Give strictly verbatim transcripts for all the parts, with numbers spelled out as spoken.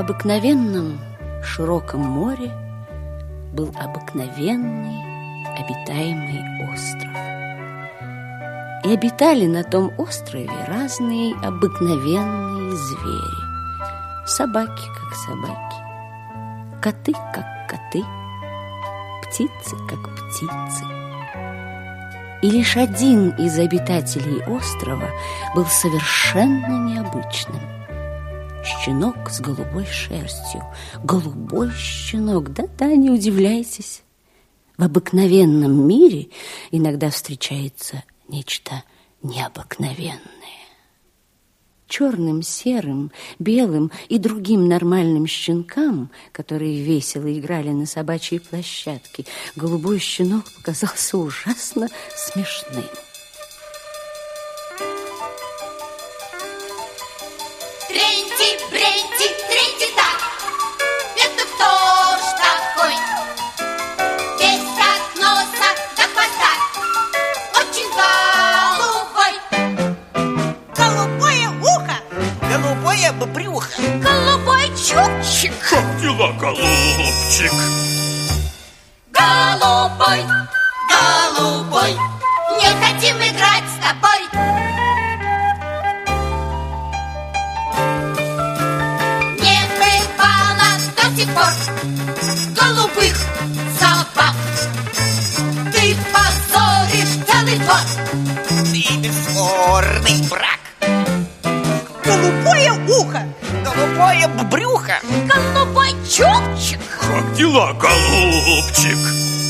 необыкновенном широком море был обыкновенный обитаемый остров. И обитали на том острове разные обыкновенные звери. Собаки, как собаки, коты, как коты, птицы, как птицы. И лишь один из обитателей острова был совершенно необычным. Щенок с голубой шерстью. Голубой щенок. Да-да, не удивляйтесь. В обыкновенном мире иногда встречается нечто необыкновенное. Черным, серым, белым и другим нормальным щенкам, которые весело играли на собачьей площадке, голубой щенок показался ужасно смешным. Тренти-бренти, тренти-так, это кто ж такой? Весь от носа до хвоста, очень голубой. Голубое ухо, голубое брюхо, Голубой чубчик. Как дела, голубчик? Голубой, голубой, не хотим играть с тобой. Не бывало до сих пор голубых собак. Ты позоришь целый двор. ты бесспорный брак. Голубое ухо, голубое брюхо, Голубой чубчик. Как дела, голубчик?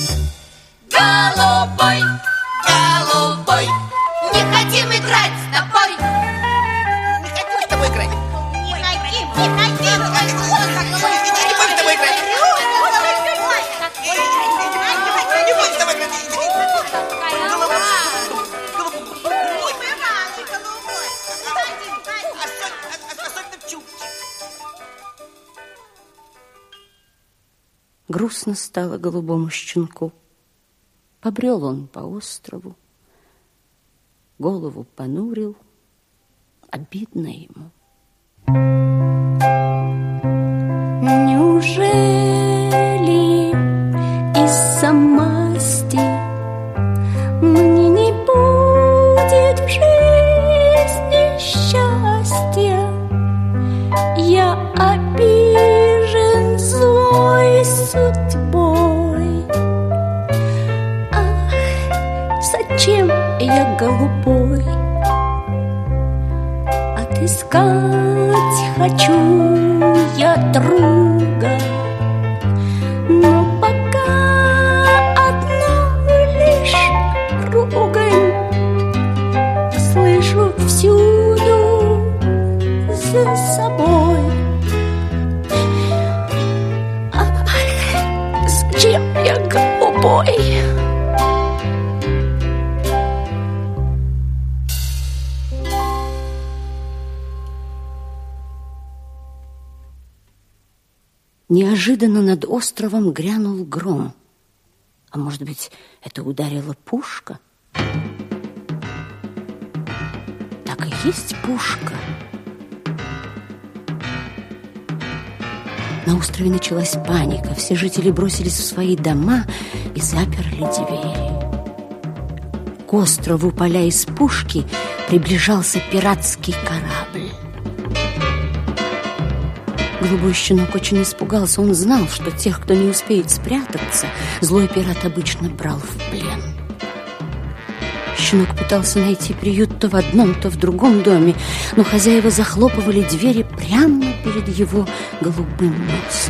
Голубой, голубой, не хотим играть с тобой. не хотим с тобой играть. Не хотим, не хотим. Не будем с тобой играть. Не будем с тобой играть. Особенно чубчик. Грустно стало голубому щенку. Побрел он по острову, голову понурил, обидно ему. Неужели из-за масти мне не будет в жизни счастья? Я обижен злой судьбой. Ах, зачем я голубой? Отыскать хочу я друга, но пока одна лишь ругань слышу всюду за собой. Ах, зачем я голубой? Неожиданно над островом грянул гром. А может быть, это ударила пушка? Так и есть пушка. На острове началась паника. Все жители бросились в свои дома и заперли двери. К острову, паля из пушки, приближался пиратский корабль. Голубой щенок очень испугался. Он знал, что тех, кто не успеет спрятаться, злой пират обычно брал в плен. Щенок пытался найти приют то в одном, то в другом доме, но хозяева захлопывали двери прямо перед его голубым носом.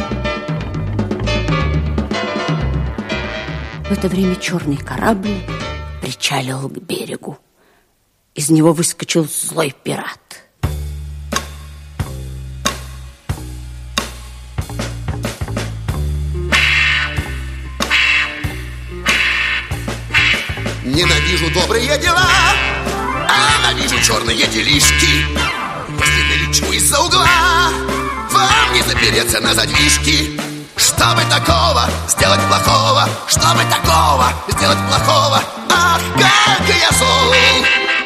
В это время черный корабль причалил к берегу. Из него выскочил злой пират. Ненавижу добрые дела, а ненавижу черные делишки. Если налечу из-за угла, вам не запереться на задвижки. Чтобы такого сделать плохого, чтобы такого сделать плохого. Ах, как я зол,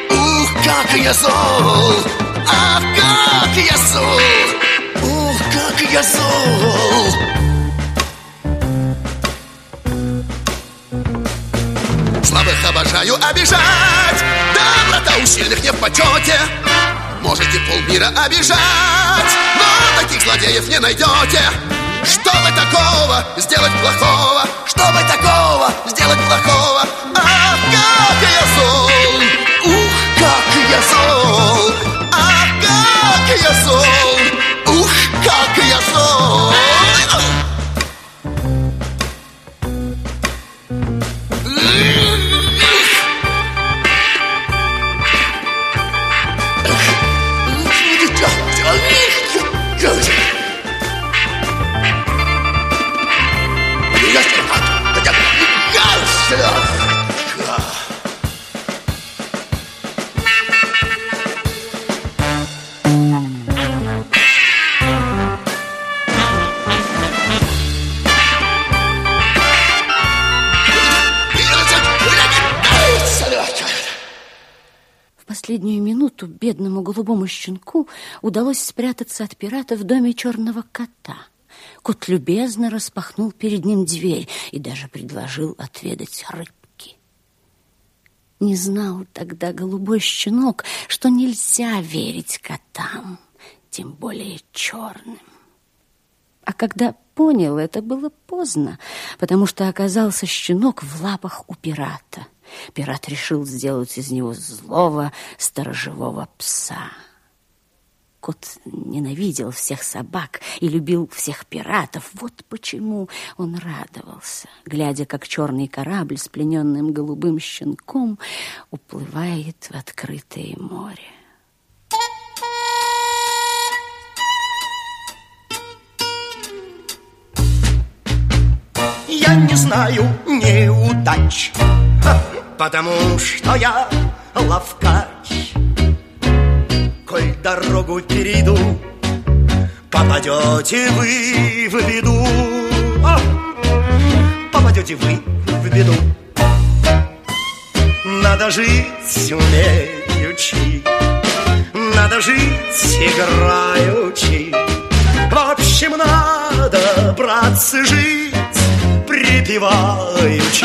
ух, как я зол. Ах, как я зол, ух, как я зол! Слабых обожаю обижать, доброта у сильных не в почете. Можете полмира обижать, но таких злодеев не найдете. Что бы такого сделать плохого? Что бы такого сделать плохого? Ах, как я зол! Ух, как я зол! Ах, как я зол! Ух, как я зол! В последнюю минуту бедному голубому щенку удалось спрятаться от пирата в доме черного кота. Кот любезно распахнул перед ним дверь и даже предложил отведать рыбки. Не знал тогда голубой щенок, что нельзя верить котам, тем более черным. А когда понял, это было поздно, потому что оказался щенок в лапах у пирата. Пират решил сделать из него злого сторожевого пса. Кот ненавидел всех собак и любил всех пиратов. Вот почему он радовался, глядя, как черный корабль с плененным голубым щенком уплывает в открытое море. Я не знаю неудач, потому что я ловкач. Коль дорогу перейду, попадете вы в беду. О, попадете вы в беду. Надо жить умеючи, надо жить играючи. В общем, надо, братцы, жить припеваючи.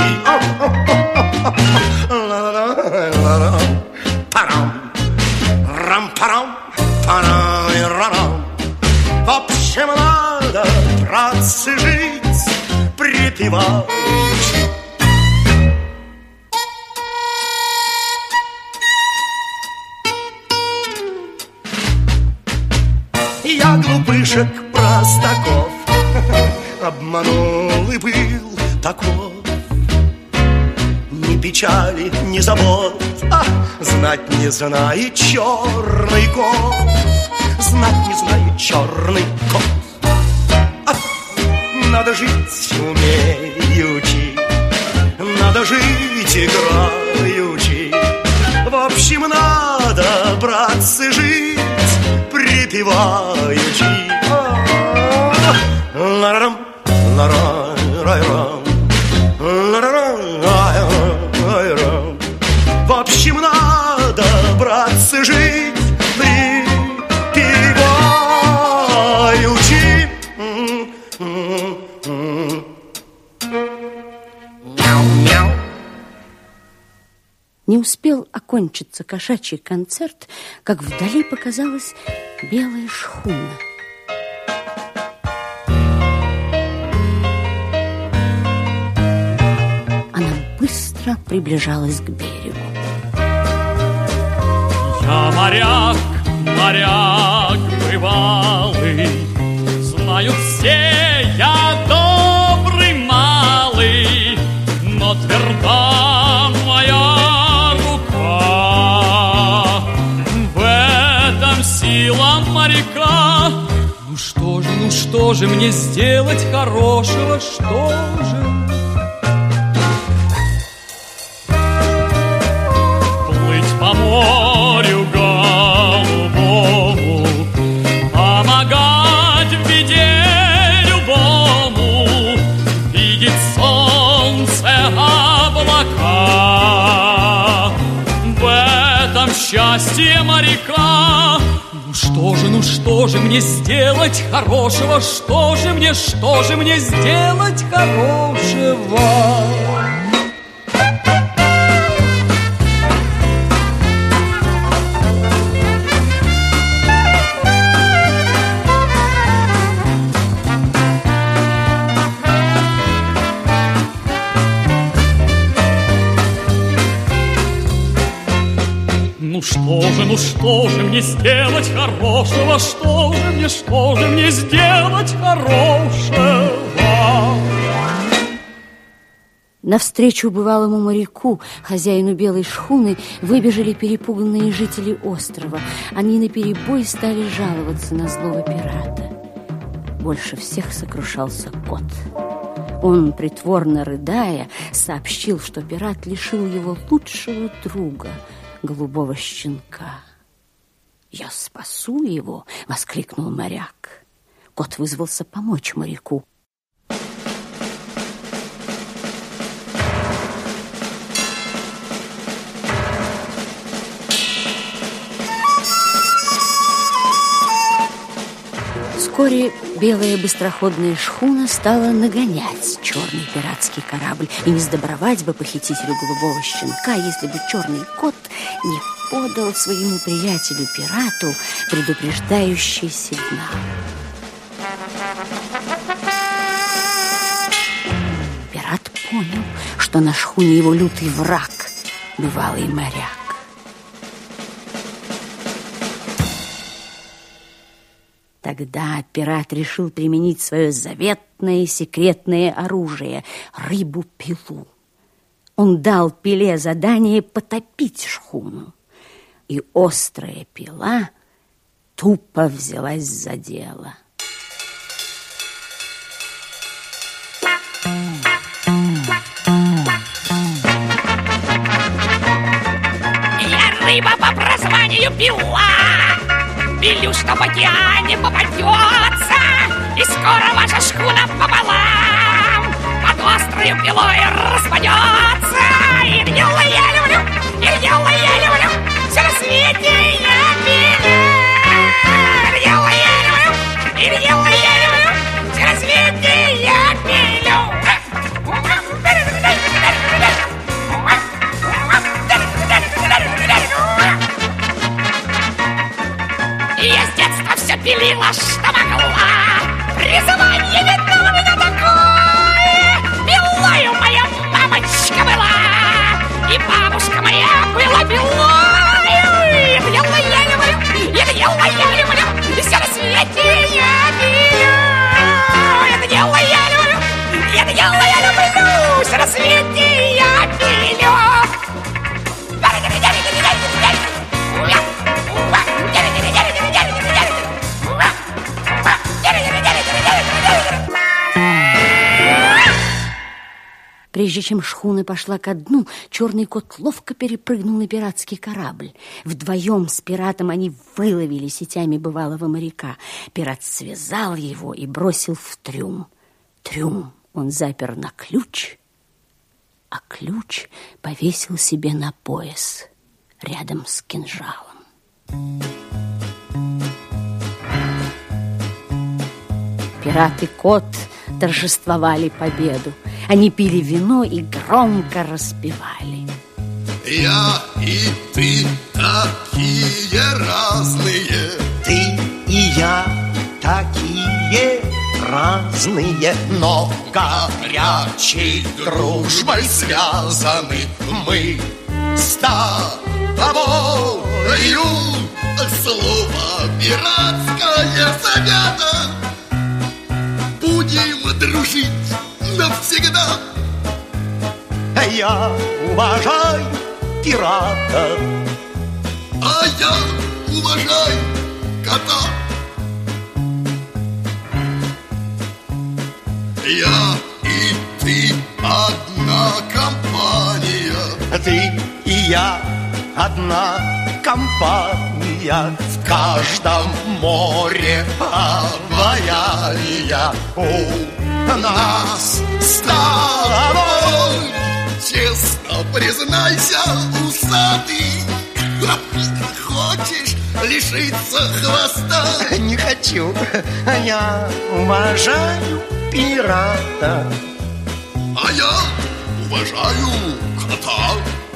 Парам, рам-парам, парам-рам. В общем, надо, братцы, жить припеваючи. Я глупышек простаков обманул и был таков. Ни печали, ни забот, а знать не знает черный кот. Знать не знает черный кот. А, надо жить умеючи, надо жить играючи. В общем, надо, братцы, жить припеваючи. Ларам, ларам, ларам. В общем, надо, братцы, жить припеваючи. Мяу-мяу. Не успел окончиться кошачий концерт, как вдали показалась белая шхуна. Она быстро приближалась к берегу. Я моряк, моряк бывалый, знают все, я добрый малый, но тверда моя рука. В этом сила моряка. Ну что же, ну что же мне сделать хорошего, что же? Плыть по морю голубому, помогать в беде любому, видеть солнце, облака. В этом счастье моряка. Ну что что же, ну что же мне сделать хорошего? Что же мне, что же мне сделать хорошего? Ну что же, ну что же мне сделать хорошего? Что же мне, что же мне сделать хорошего? Навстречу бывалому моряку, хозяину белой шхуны, выбежали перепуганные жители острова. Они наперебой стали жаловаться на злого пирата. Больше всех сокрушался кот. Он, притворно рыдая, сообщил, что пират лишил его лучшего друга, голубого щенка. «Я спасу его!» — воскликнул моряк. Кот вызвался помочь моряку. Вскоре белая быстроходная шхуна стала нагонять черный пиратский корабль. И не сдобровать бы похитителю голубого щенка, если бы черный кот не подал своему приятелю-пирату предупреждающий сигнал. Пират понял, что на шхуне его лютый враг, бывалый моряк. Тогда пират решил применить свое заветное секретное оружие — рыбу-пилу. Он дал пиле задание потопить шхуну, и острая пила тупо взялась за дело. Я рыба по прозванию Пила. Пилю, что в океане попадется, и скоро ваша шхуна пополам под острою пилой распадется. И дело я люблю, и дело я люблю, все на свете я пилю. И дело я люблю, и дело я люблю, все на свете я пилю. Я с детства все пилила, что могла. Призвание видно у меня такое. Пилою моя мамочка была, и бабушка моя была пилою. Это дело я люблю, это дело я люблю, и все на свете я пилю. Это дело я люблю, это дело я люблю, все на свете я пилю. Прежде чем шхуна пошла ко дну, черный кот ловко перепрыгнул на пиратский корабль. Вдвоем с пиратом они выловили сетями бывалого моряка. Пират связал его и бросил в трюм. Трюм он запер на ключ, а ключ повесил себе на пояс рядом с кинжалом. Пират и кот торжествовали победу. Они пили вино и громко распевали. Я и ты такие разные. Ты и я такие разные, Но горячей дружбой связаны мы с тобою. Слово пиратское завято. Будем дружить навсегда. я уважаю пирата, а я уважаю кота. Я и ты одна компания. ты и я одна компания. В каждом море обаяния у нас с тобой. Честно признайся, усатый, хочешь лишиться хвоста. Не хочу. Я уважаю пирата. А я уважаю кота.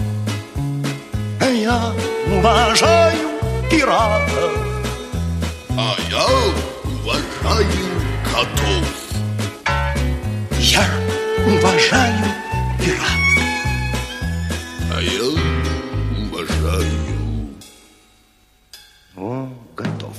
Я уважаю пирата. А я уважаю котов. Я уважаю пирата. А я уважаю... О, готов.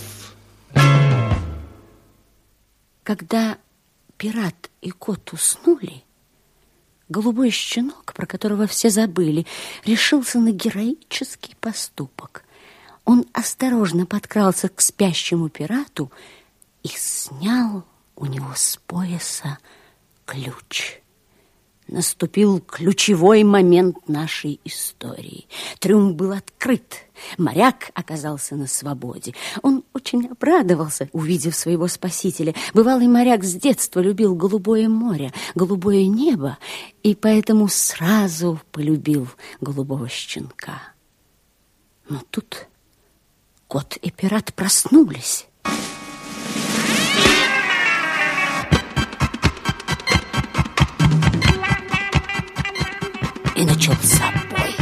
Когда пират и кот уснули, голубой щенок, про которого все забыли, решился на героический поступок. Он осторожно подкрался к спящему пирату и снял у него с пояса ключ. Наступил ключевой момент нашей истории. Трюм был открыт. Моряк оказался на свободе. Он очень обрадовался, увидев своего спасителя. Бывалый моряк с детства любил голубое море, голубое небо, и поэтому сразу полюбил голубого щенка. Но тут кот и пират проснулись. И начался бой.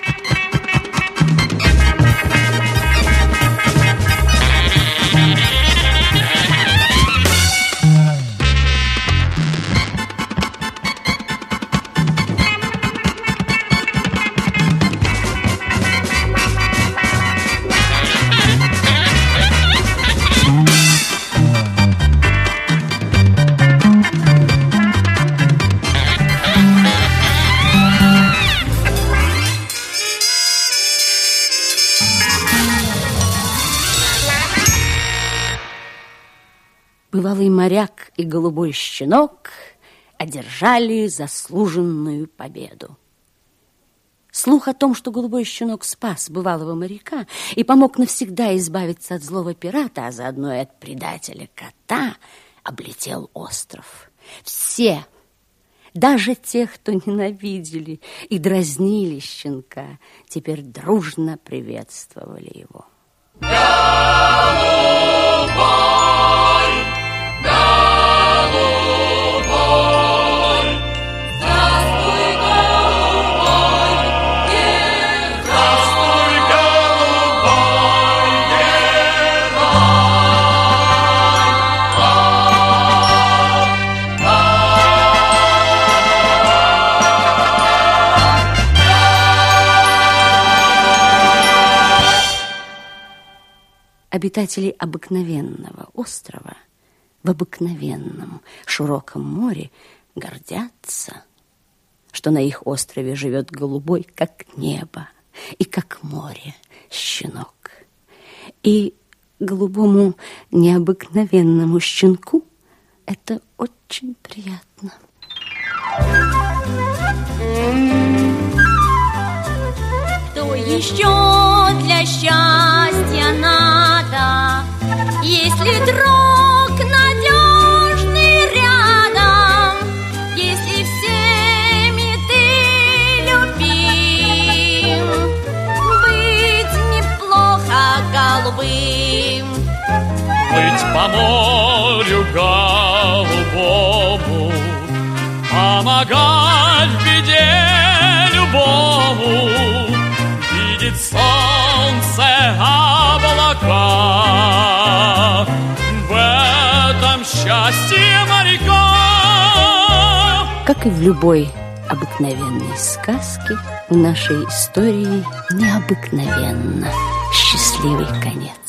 Бывалый моряк и голубой щенок одержали заслуженную победу. Слух о том, что голубой щенок спас бывалого моряка и помог навсегда избавиться от злого пирата, а заодно и от предателя кота, облетел остров. Все, даже те, кто ненавидели и дразнили щенка, теперь дружно приветствовали его. Обитатели обыкновенного острова в обыкновенном широком море гордятся, что на их острове живет голубой, как небо, и как море щенок. И голубому необыкновенному щенку это очень приятно. Что еще для счастья надо, если друг надежный рядом, если всеми ты любим, быть неплохо голубым. Плыть по морю голубому, помогать в беде любому, видеть солнце, облака. В этом счастье моряка. Как и в любой обыкновенной сказке, в нашей истории необыкновенно счастливый конец.